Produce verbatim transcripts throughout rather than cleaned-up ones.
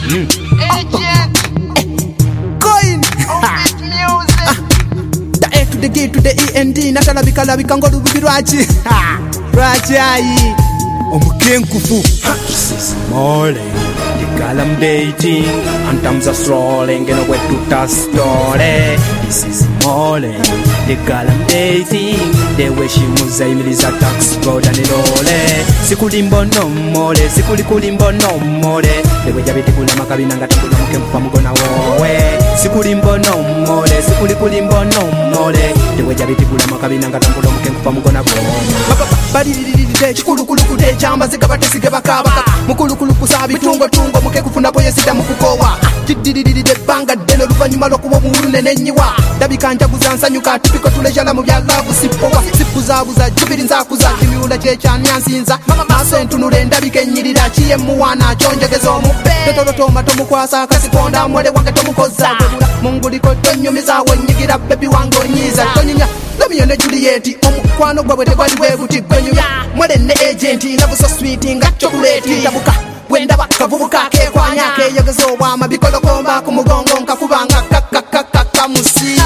Agent. Coin. The A to the G to the E N D. Natalabika labika ngolu bibirwachi. Rwachi ayi. Omukenkufu. Mole. Girl, I'm dating, and times are strolling, and away to the story. This is Molly. The girl I'm dating, the way she moves, I mean, is a tax code and it all. Sikulimbo no more, Sikulimbo no more. The way Jabitikula Macabina got to come from Gona away. Sikulimbo no more, Sikulimbo no more. The way Jabitikula Macabina got to come from Gona away. Badi chikuluku de chamba zikabate sikebakaba mukuluku kusabi tungo tungo muke kufuna boye sita mukukowa didididi de banga deno luvanyuma lokubo muhurune nenyiwa dabikanja kuzanzanyuka tipiko tulejala mu byalavu sipowa sipuzabuza jubiri nzakuza kimiula checha nyansinza masentu nurenda bikenyirira chiye muwana chonjegezo mube tototoma tomukwasa kasiponda mwele wange tomukoza munguliko tonyumiza wenyigira baby wango nyiza tonyinya Romeo ne Juliet omukwano gwa bwete gwali bwebuti gwenyumya mwele ne agent love so sweet nga chocolate tabuka wenda bakavubuka ke kwanya ke yogezo bwama bikolo komba ku mugongo nkakubanga kakakaka musiya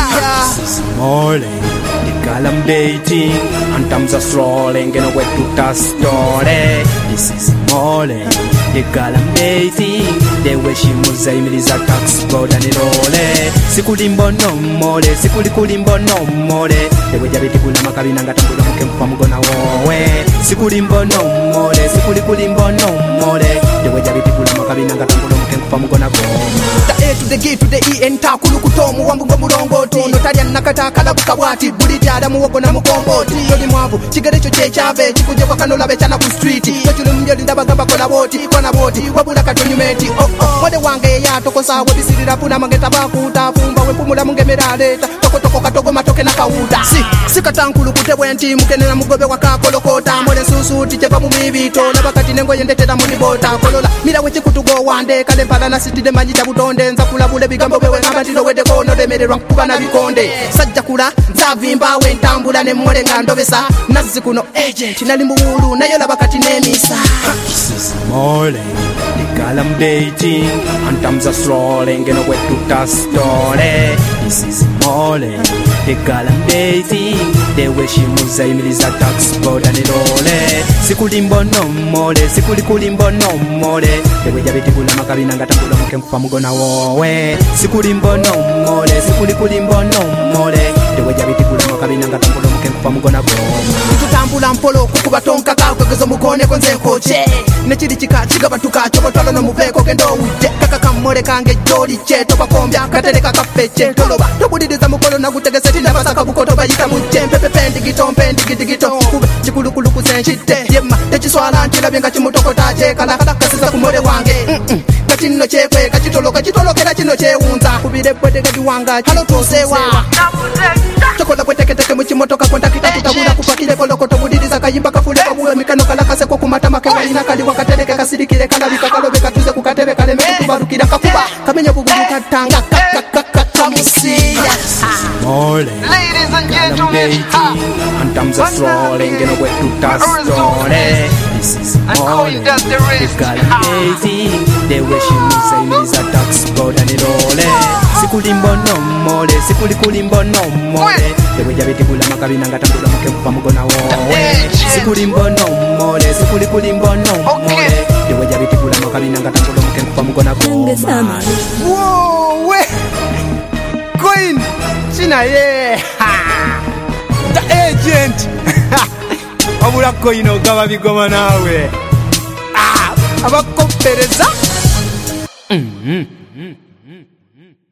Molly, the girl I'm dating, and times are strolling, and away to the story. This is Molly, the girl I'm dating, the way she moves, I mean, is a tax code and it all. Sikulimbo no more, Sikulimbo no more. The way Jabitikula Macabina got to come from Gona away. Sikulimbo no more, Sikulimbo no more. The way Jabitikula Macabina got to come from Gona away. The A to the G to the E N takulu kutomu wambu ngomulongoti notalya nakata kalabuka bwati buliti adamu wogo na mukomboti yoli mwavu kigerecho kyechave kikuje kwa kanola bechana ku street kyuli mbyoli ndabagamba kola boti kona boti wabula katonyumeti oh oh mwede wange ya tokosa webisirira puna mangeta bakuta fumba wepumula mungemera leta toko toko katogo matoke na kauta si sikatankulu kutebwenti mukenera mugobe wakakolokota mwele susuti cheva mumibito nabakati nengo yendetera munibota kolola mira wechi kutugo wande kale mpala na sitide manjita butonde nza kulabule bigambo bewe ngabandilo wede kono demererwa kuba na bikonde sajja kula zavimba we ntambula ne mwele ngandobesa nazi kuno agent nali muwulu nayo labakati nemisa Molly, the girl I'm dating, and times are strolling, and away to the story. This is Molly, the girl I'm dating, the way she moves, I mean, is a tax code and it all. Sikulimbo no more, Sikulimbo no more. The way Jabitikula Macabina got to come from Gona away. Sikulimbo no more, Sikulimbo no more. The way Jabitikula Macabina got to come from Gona away. Tutambula mpolo kukuba tonka kagezo mukone konze koche nechiri chika chigabatuka chobotolo no mupeko kendo uje kaka kamore kange joli che toba kombya katereka kafeche toloba tobudiriza mukolo na gutegese tinda basaka bukoto bayita muje pepe pendi gitompe ndigito kube chikulukulu kusenchite yema techiswala ntila byenga chimutokota che kala kala kasisa kumore wange kachino chekwe kachitolo kachitolo kera chino cheunza kubire bwedege diwanga halo tosewa chokola bweteke teke muchimotoka kwenda kitabula kupakile kolokoto budiriza kayimba kafule kabuwe mikano kala kase kwa kumata makewa ina kali wakatereke kasirikire kala bikakalobe katuze kukatebe kale meku barukira kakuba kamenya bugudu katanga kamusiya Molly, Ladies and gentlemen, and times are strolling, and away to the story. This is Molly, the girl I'm dating, the way she moves, I mean, is a tax code and it all. Sikulimbo no more, Sikulimbo no more. The way Jabitikula Macabina got to come from Gona away. Sikulimbo no more, Sikulimbo no more. The way Jabitikula Macabina got to come from Gona away. Whoa, we Queen China ye The agent Wabula koino gaba bigoma nawe Ah abakopereza Mhm